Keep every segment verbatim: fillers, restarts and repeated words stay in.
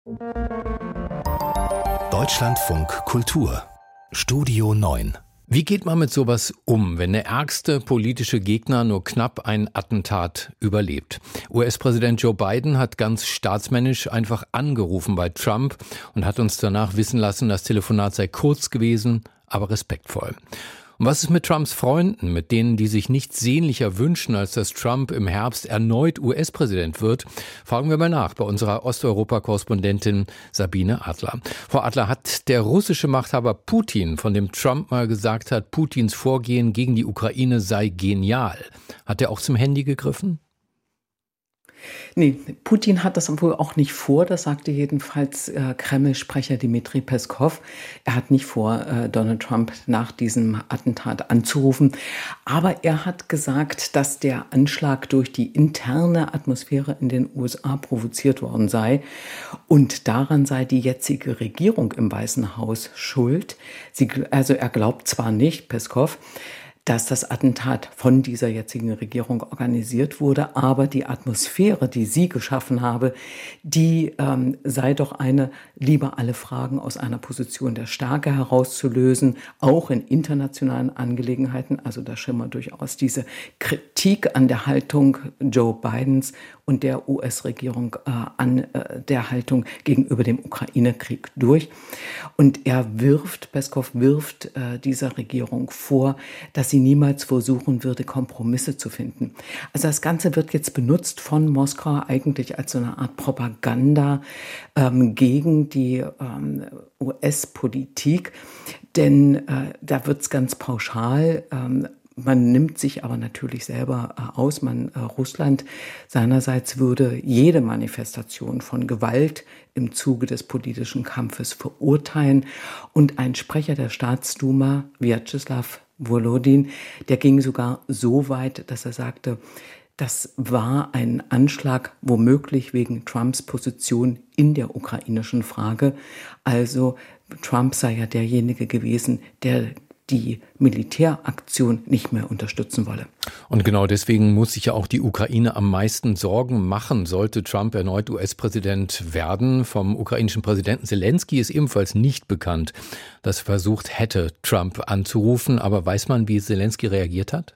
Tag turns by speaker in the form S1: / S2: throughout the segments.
S1: Deutschlandfunk Kultur Studio neun. Wie geht man mit sowas um, wenn der ärgste politische Gegner nur knapp ein Attentat überlebt? U S-Präsident Joe Biden hat ganz staatsmännisch einfach angerufen bei Trump und hat uns danach wissen lassen, das Telefonat sei kurz gewesen, aber respektvoll. Und was ist mit Trumps Freunden, mit denen, die sich nichts sehnlicher wünschen, als dass Trump im Herbst erneut U S-Präsident wird? Fragen wir mal nach bei unserer Osteuropa-Korrespondentin Sabine Adler. Frau Adler, hat der russische Machthaber Putin, von dem Trump mal gesagt hat, Putins Vorgehen gegen die Ukraine sei genial, hat er auch zum Handy gegriffen?
S2: Nee, Putin hat das wohl auch nicht vor, das sagte jedenfalls äh, Kreml-Sprecher Dmitri Peskov. Er hat nicht vor, äh, Donald Trump nach diesem Attentat anzurufen. Aber er hat gesagt, dass der Anschlag durch die interne Atmosphäre in den U S A provoziert worden sei. Und daran sei die jetzige Regierung im Weißen Haus schuld. Sie, also er glaubt zwar nicht, Peskov, dass das Attentat von dieser jetzigen Regierung organisiert wurde, aber die Atmosphäre, die sie geschaffen habe, die ähm, sei doch eine, lieber alle Fragen aus einer Position der Stärke herauszulösen, auch in internationalen Angelegenheiten. Also da schimmert durchaus diese Kritik an der Haltung Joe Bidens und der U S-Regierung äh, an äh, der Haltung gegenüber dem Ukraine-Krieg durch. Und er wirft, Peskov wirft äh, dieser Regierung vor, dass sie niemals versuchen würde, Kompromisse zu finden. Also das Ganze wird jetzt benutzt von Moskau eigentlich als so eine Art Propaganda ähm, gegen die ähm, U S-Politik, denn äh, da wird es ganz pauschal ähm, Man nimmt sich aber natürlich selber äh, aus. Man, äh, Russland seinerseits würde jede Manifestation von Gewalt im Zuge des politischen Kampfes verurteilen. Und ein Sprecher der Staatsduma, Vyacheslav Volodin, der ging sogar so weit, dass er sagte, das war ein Anschlag womöglich wegen Trumps Position in der ukrainischen Frage. Also Trump sei ja derjenige gewesen, der die Militäraktion nicht mehr unterstützen wolle.
S1: Und genau deswegen muss sich ja auch die Ukraine am meisten Sorgen machen, sollte Trump erneut U S-Präsident werden. Vom ukrainischen Präsidenten Zelensky ist ebenfalls nicht bekannt, dass er versucht hätte, Trump anzurufen. Aber weiß man, wie Zelensky reagiert hat?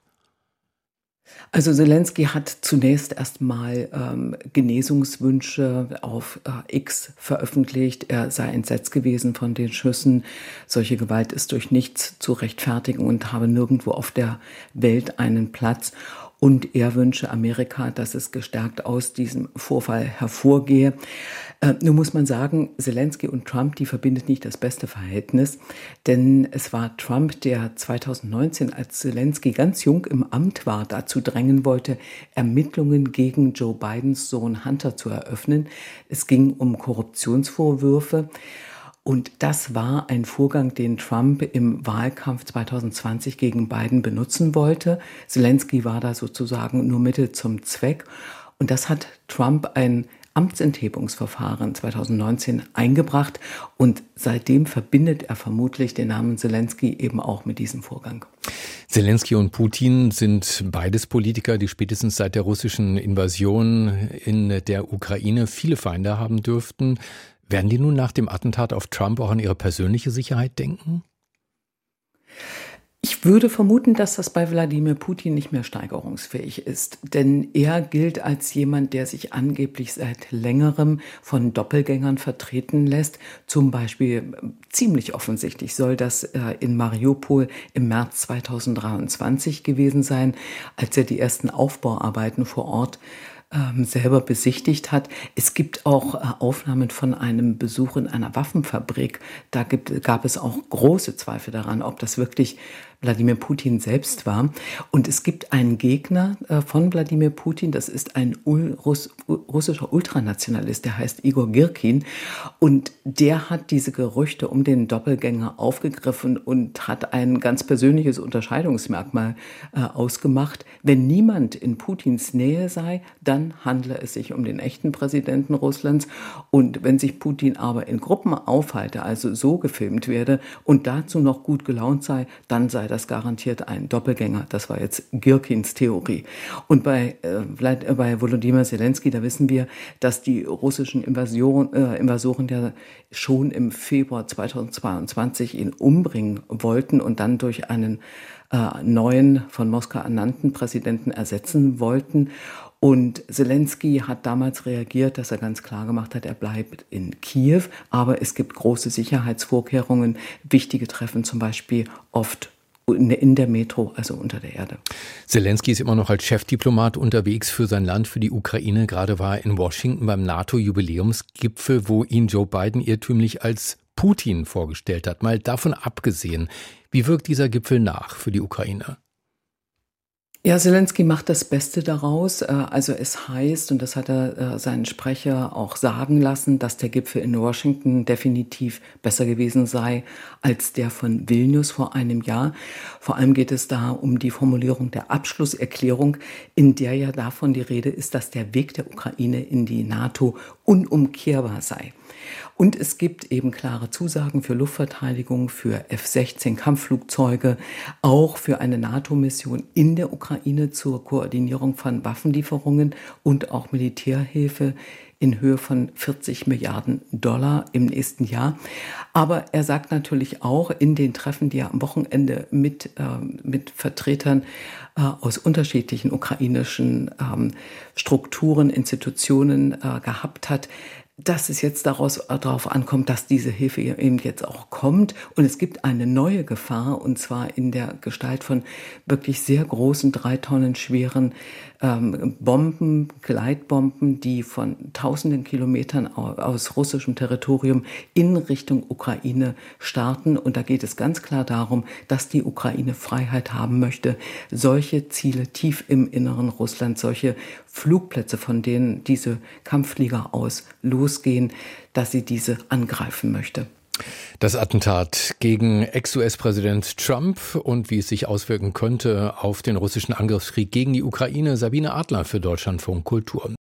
S2: Also Zelensky hat zunächst erstmal ähm, Genesungswünsche auf äh, X veröffentlicht. Er sei entsetzt gewesen von den Schüssen. Solche Gewalt ist durch nichts zu rechtfertigen und habe nirgendwo auf der Welt einen Platz. Und er wünsche Amerika, dass es gestärkt aus diesem Vorfall hervorgehe. Äh, nun muss man sagen, Zelensky und Trump, die verbindet nicht das beste Verhältnis. Denn es war Trump, der zweitausendneunzehn, als Zelensky ganz jung im Amt war, dazu drängen wollte, Ermittlungen gegen Joe Bidens Sohn Hunter zu eröffnen. Es ging um Korruptionsvorwürfe. Und das war ein Vorgang, den Trump im Wahlkampf zweitausendzwanzig gegen Biden benutzen wollte. Zelensky war da sozusagen nur Mittel zum Zweck. Und das hat Trump ein Amtsenthebungsverfahren zweitausendneunzehn eingebracht. Und seitdem verbindet er vermutlich den Namen Zelensky eben auch mit diesem Vorgang.
S1: Zelensky und Putin sind beides Politiker, die spätestens seit der russischen Invasion in der Ukraine viele Feinde haben dürften. Werden die nun nach dem Attentat auf Trump auch an ihre persönliche Sicherheit denken?
S2: Ich würde vermuten, dass das bei Wladimir Putin nicht mehr steigerungsfähig ist. Denn er gilt als jemand, der sich angeblich seit längerem von Doppelgängern vertreten lässt. Zum Beispiel ziemlich offensichtlich soll das in Mariupol im März zweitausenddreiundzwanzig gewesen sein, als er die ersten Aufbauarbeiten vor Ort selber besichtigt hat. Es gibt auch äh, Aufnahmen von einem Besuch in einer Waffenfabrik. Da gibt, gab es auch große Zweifel daran, ob das wirklich Wladimir Putin selbst war. Und es gibt einen Gegner äh, von Wladimir Putin, das ist ein Ul- Russ- russischer Ultranationalist, der heißt Igor Girkin. Und der hat diese Gerüchte um den Doppelgänger aufgegriffen und hat ein ganz persönliches Unterscheidungsmerkmal äh, ausgemacht. Wenn niemand in Putins Nähe sei, dann handle es sich um den echten Präsidenten Russlands. Und wenn sich Putin aber in Gruppen aufhalte, also so gefilmt werde und dazu noch gut gelaunt sei, dann sei das garantiert ein Doppelgänger. Das war jetzt Girkins Theorie. Und bei, äh, bei Volodymyr Zelensky, da wissen wir, dass die russischen Invasion, äh, Invasoren ja schon im Februar zweitausendzweiundzwanzig ihn umbringen wollten und dann durch einen äh, neuen, von Moskau ernannten Präsidenten ersetzen wollten. Und Zelensky hat damals reagiert, dass er ganz klar gemacht hat, er bleibt in Kiew, aber es gibt große Sicherheitsvorkehrungen, wichtige Treffen zum Beispiel oft in der Metro, also unter der Erde.
S1: Zelensky ist immer noch als Chefdiplomat unterwegs für sein Land, für die Ukraine. Gerade war er in Washington beim NATO-Jubiläumsgipfel, wo ihn Joe Biden irrtümlich als Putin vorgestellt hat. Mal davon abgesehen, wie wirkt dieser Gipfel nach für die Ukraine?
S2: Ja, Zelensky macht das Beste daraus. Also es heißt, und das hat er seinen Sprecher auch sagen lassen, dass der Gipfel in Washington definitiv besser gewesen sei als der von Vilnius vor einem Jahr. Vor allem geht es da um die Formulierung der Abschlusserklärung, in der ja davon die Rede ist, dass der Weg der Ukraine in die NATO unumkehrbar sei. Und es gibt eben klare Zusagen für Luftverteidigung, für F sechzehn Kampfflugzeuge, auch für eine NATO-Mission in der Ukraine zur Koordinierung von Waffenlieferungen und auch Militärhilfe in Höhe von vierzig Milliarden Dollar im nächsten Jahr. Aber er sagt natürlich auch in den Treffen, die er am Wochenende mit, äh, mit Vertretern äh, aus unterschiedlichen ukrainischen ähm, Strukturen, Institutionen äh, gehabt hat, dass es jetzt daraus, darauf ankommt, dass diese Hilfe eben jetzt auch kommt. Und es gibt eine neue Gefahr, und zwar in der Gestalt von wirklich sehr großen, drei Tonnen schweren ähm, Bomben, Gleitbomben, die von tausenden Kilometern aus russischem Territorium in Richtung Ukraine starten. Und da geht es ganz klar darum, dass die Ukraine Freiheit haben möchte, solche Ziele tief im Inneren Russlands, solche Flugplätze, von denen diese Kampfflieger aus losgehen, dass sie diese angreifen möchte.
S1: Das Attentat gegen Ex-U S-Präsident Trump und wie es sich auswirken könnte auf den russischen Angriffskrieg gegen die Ukraine. Sabine Adler für Deutschlandfunk Kultur.